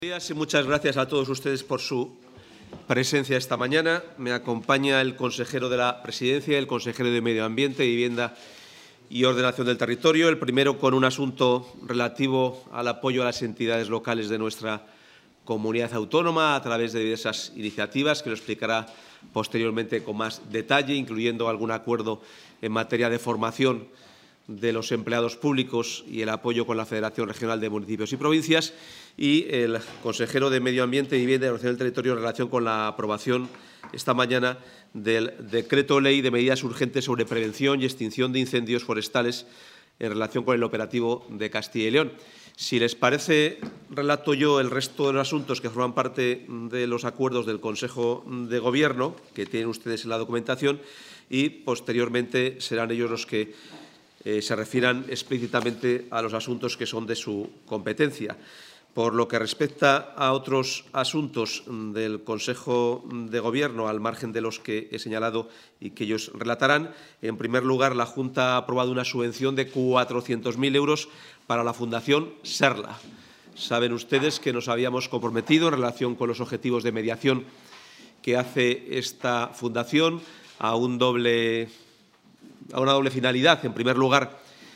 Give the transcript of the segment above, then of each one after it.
Buenos días y muchas gracias a todos ustedes por su presencia esta mañana. Me acompaña el consejero de la Presidencia y el consejero de Medio Ambiente, Vivienda y Ordenación del Territorio. El primero con un asunto relativo al apoyo a las entidades locales de nuestra comunidad autónoma a través de diversas iniciativas, que lo explicará posteriormente con más detalle, incluyendo algún acuerdo en materia de formación de los empleados públicos y el apoyo con la Federación Regional de Municipios y Provincias, y el consejero de Medio Ambiente, Vivienda y Ordenación del Territorio en relación con la aprobación esta mañana del Decreto Ley de Medidas Urgentes sobre Prevención y Extinción de Incendios Forestales en relación con el operativo de Castilla y León. Si les parece, relato yo el resto de los asuntos que forman parte de los acuerdos del Consejo de Gobierno, que tienen ustedes en la documentación, y posteriormente serán ellos los que se refieran explícitamente a los asuntos que son de su competencia. Por lo que respecta a otros asuntos del Consejo de Gobierno, al margen de los que he señalado y que ellos relatarán, en primer lugar, la Junta ha aprobado una subvención de 400.000 euros para la Fundación Serla. Saben ustedes que nos habíamos comprometido en relación con los objetivos de mediación que hace esta fundación a una doble finalidad. En primer lugar,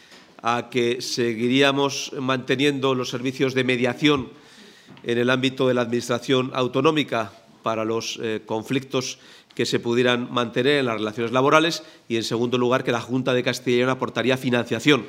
a que seguiríamos manteniendo los servicios de mediación en el ámbito de la Administración autonómica para los conflictos que se pudieran mantener en las relaciones laborales, y, en segundo lugar, que la Junta de Castilla y León aportaría financiación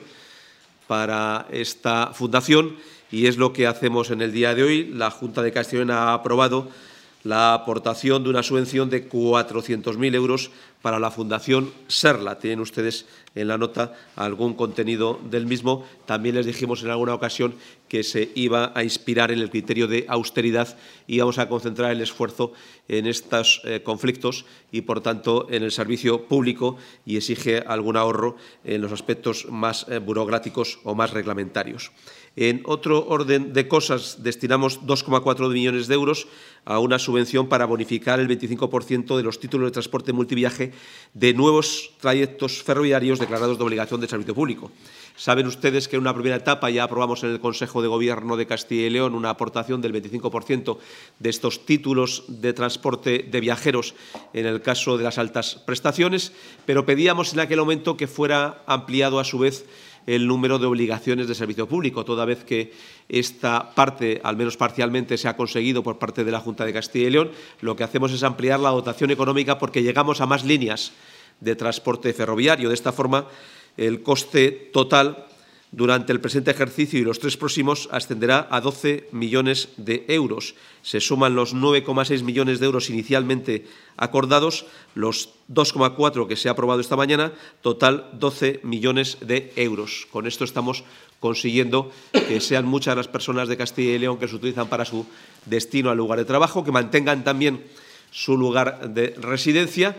para esta fundación, y es lo que hacemos en el día de hoy. La Junta de Castilla y León ha aprobado la aportación de una subvención de 400.000 euros para la Fundación Serla. Tienen ustedes en la nota algún contenido del mismo. También les dijimos en alguna ocasión que se iba a inspirar en el criterio de austeridad y vamos a concentrar el esfuerzo en estos conflictos y, por tanto, en el servicio público, y exige algún ahorro en los aspectos más burocráticos o más reglamentarios. En otro orden de cosas, destinamos 2,4 millones de euros a una subvención para bonificar el 25% de los títulos de transporte multiviaje de nuevos trayectos ferroviarios declarados de obligación de servicio público. Saben ustedes que en una primera etapa ya aprobamos en el Consejo de Gobierno de Castilla y León una aportación del 25% de estos títulos de transporte de viajeros en el caso de las altas prestaciones, pero pedíamos en aquel momento que fuera ampliado a su vez el número de obligaciones de servicio público, toda vez que esta parte, al menos parcialmente, se ha conseguido por parte de la Junta de Castilla y León. Lo que hacemos es ampliar la dotación económica porque llegamos a más líneas de transporte ferroviario. De esta forma, el coste total durante el presente ejercicio y los 3 próximos ascenderá a 12 millones de euros. Se suman los 9,6 millones de euros inicialmente acordados, los 2,4 que se ha aprobado esta mañana, total 12 millones de euros. Con esto estamos consiguiendo que sean muchas las personas de Castilla y León que se utilizan para su destino al lugar de trabajo, que mantengan también su lugar de residencia,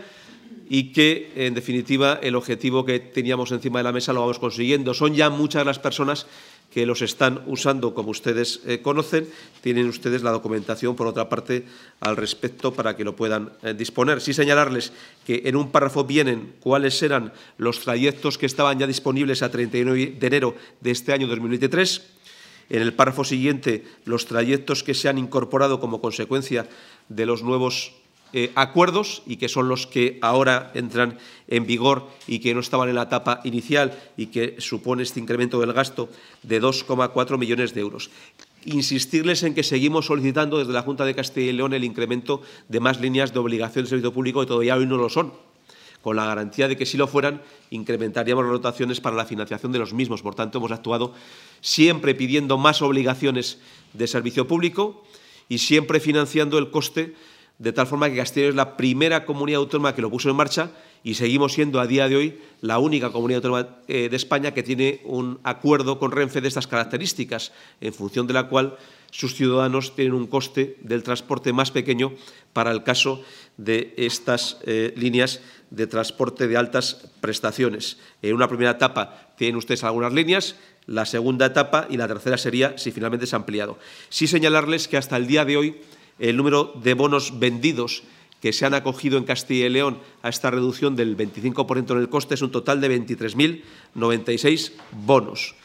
y que, en definitiva, el objetivo que teníamos encima de la mesa lo vamos consiguiendo. Son ya muchas las personas que los están usando, como ustedes conocen. Tienen ustedes la documentación, por otra parte, al respecto para que lo puedan disponer. Sí señalarles que en un párrafo vienen cuáles eran los trayectos que estaban ya disponibles a 31 de enero de este año 2023. En el párrafo siguiente, los trayectos que se han incorporado como consecuencia de los nuevos acuerdos y que son los que ahora entran en vigor y que no estaban en la etapa inicial y que supone este incremento del gasto de 2,4 millones de euros. Insistirles en que seguimos solicitando desde la Junta de Castilla y León el incremento de más líneas de obligación de servicio público que todavía hoy no lo son. Con la garantía de que, si lo fueran, incrementaríamos las dotaciones para la financiación de los mismos. Por tanto, hemos actuado siempre pidiendo más obligaciones de servicio público y siempre financiando el coste, de tal forma que Castilla y León es la primera comunidad autónoma que lo puso en marcha y seguimos siendo a día de hoy la única comunidad autónoma de España que tiene un acuerdo con Renfe de estas características, en función de la cual sus ciudadanos tienen un coste del transporte más pequeño para el caso de estas líneas de transporte de altas prestaciones. En una primera etapa tienen ustedes algunas líneas, la segunda etapa y la tercera sería si finalmente se ha ampliado. Sí señalarles que hasta el día de hoy el número de bonos vendidos que se han acogido en Castilla y León a esta reducción del 25% en el coste es un total de 23.096 bonos.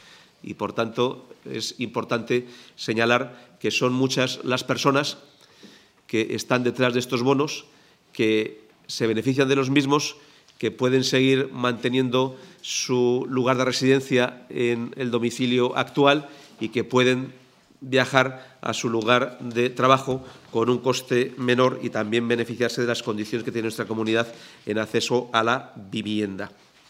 y, por tanto, es importante señalar que son muchas las personas que están detrás de estos bonos, que se benefician de los mismos, que pueden seguir manteniendo su lugar de residencia en el domicilio actual y que pueden viajar a su lugar de trabajo con un coste menor y también beneficiarse de las condiciones que tiene nuestra comunidad en acceso a la vivienda.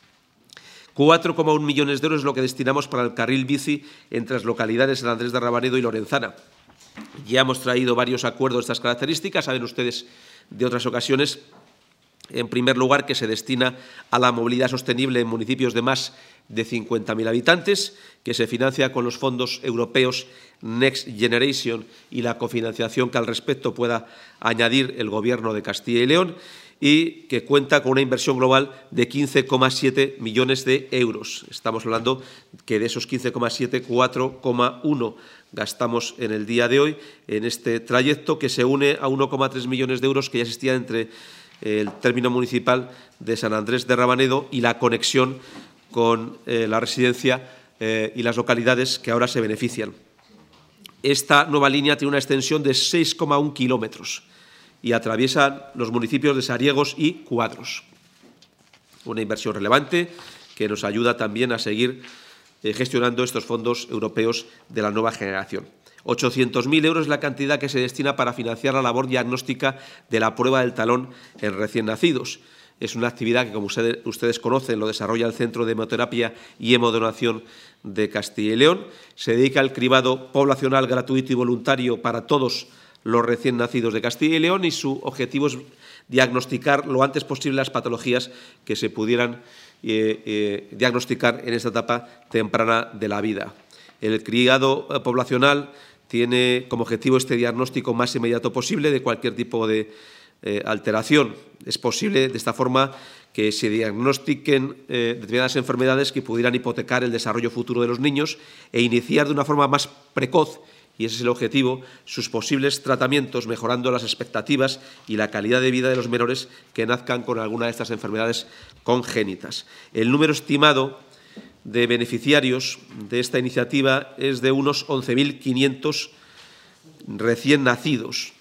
4,1 millones de euros es lo que destinamos para el carril bici entre las localidades de San Andrés de Rabanedo y Lorenzana. Ya hemos traído varios acuerdos de estas características, saben ustedes de otras ocasiones. En primer lugar, que se destina a la movilidad sostenible en municipios de más de 50.000 habitantes, que se financia con los fondos europeos Next Generation y la cofinanciación que al respecto pueda añadir el Gobierno de Castilla y León, y que cuenta con una inversión global de 15,7 millones de euros. Estamos hablando que de esos 15,7, 4,1 gastamos en el día de hoy en este trayecto, que se une a 1,3 millones de euros que ya existían entre el término municipal de San Andrés de Rabanedo y la conexión con la residencia y las localidades que ahora se benefician. Esta nueva línea tiene una extensión de 6,1 kilómetros y atraviesa los municipios de Sariegos y Cuadros. Una inversión relevante que nos ayuda también a seguir gestionando estos fondos europeos de la nueva generación. 800.000 euros es la cantidad que se destina para financiar la labor diagnóstica de la prueba del talón en recién nacidos. Es una actividad que, como ustedes conocen, lo desarrolla el Centro de Hemoterapia y Hemodonación de Castilla y León. Se dedica al cribado poblacional gratuito y voluntario para todos los recién nacidos de Castilla y León, y su objetivo es diagnosticar lo antes posible las patologías que se pudieran diagnosticar en esta etapa temprana de la vida. El criado poblacional tiene como objetivo este diagnóstico más inmediato posible de cualquier tipo de alteración. Es posible, de esta forma, que se diagnostiquen determinadas enfermedades que pudieran hipotecar el desarrollo futuro de los niños e iniciar de una forma más precoz, y ese es el objetivo, sus posibles tratamientos, mejorando las expectativas y la calidad de vida de los menores que nazcan con alguna de estas enfermedades congénitas. El número estimado de beneficiarios de esta iniciativa es de unos 11.500 recién nacidos.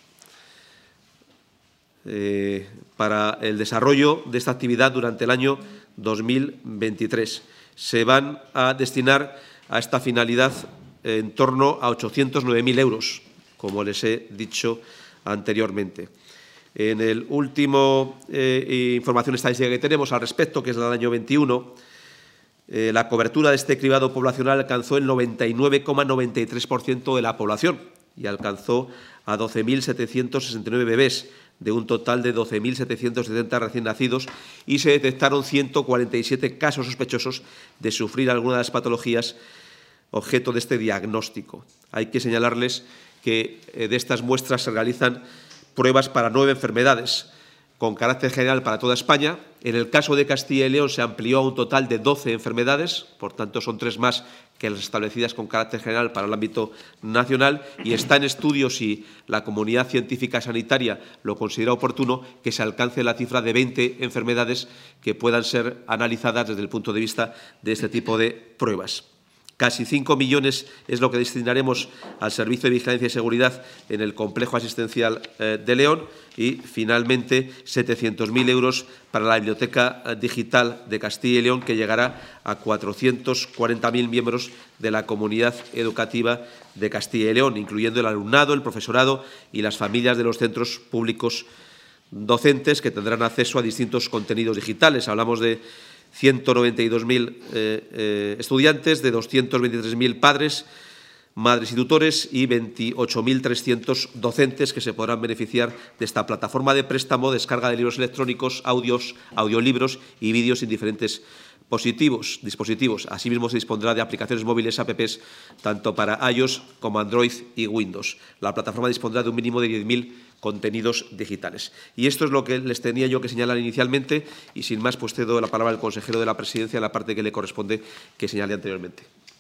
Para el desarrollo de esta actividad durante el año 2023. Se van a destinar a esta finalidad en torno a 809.000 euros, como les he dicho anteriormente. En el último información estadística que tenemos al respecto, que es del año 21, la cobertura de este cribado poblacional alcanzó el 99,93% de la población y alcanzó a 12.769 bebés, de un total de 12.770 recién nacidos, y se detectaron 147 casos sospechosos de sufrir alguna de las patologías objeto de este diagnóstico. Hay que señalarles que de estas muestras se realizan pruebas para 9 enfermedades, con carácter general para toda España. En el caso de Castilla y León se amplió a un total de 12 enfermedades, por tanto son 3 más que las establecidas con carácter general para el ámbito nacional, y está en estudio, si la comunidad científica sanitaria lo considera oportuno, que se alcance la cifra de 20 enfermedades que puedan ser analizadas desde el punto de vista de este tipo de pruebas. Casi 5 millones es lo que destinaremos al Servicio de Vigilancia y Seguridad en el complejo asistencial de León, y, finalmente, 700.000 euros para la Biblioteca Digital de Castilla y León, que llegará a 440.000 miembros de la comunidad educativa de Castilla y León, incluyendo el alumnado, el profesorado y las familias de los centros públicos docentes, que tendrán acceso a distintos contenidos digitales. Hablamos de 192.000 estudiantes, de 223.000 padres, madres y tutores, y 28.300 docentes que se podrán beneficiar de esta plataforma de préstamo, descarga de libros electrónicos, audiolibros y vídeos en diferentes dispositivos. Asimismo, se dispondrá de aplicaciones móviles, apps, tanto para iOS como Android y Windows. La plataforma dispondrá de un mínimo de 10.000 contenidos digitales. Y esto es lo que les tenía yo que señalar inicialmente, y sin más, pues cedo la palabra al consejero de la Presidencia en la parte que le corresponde que señalé anteriormente.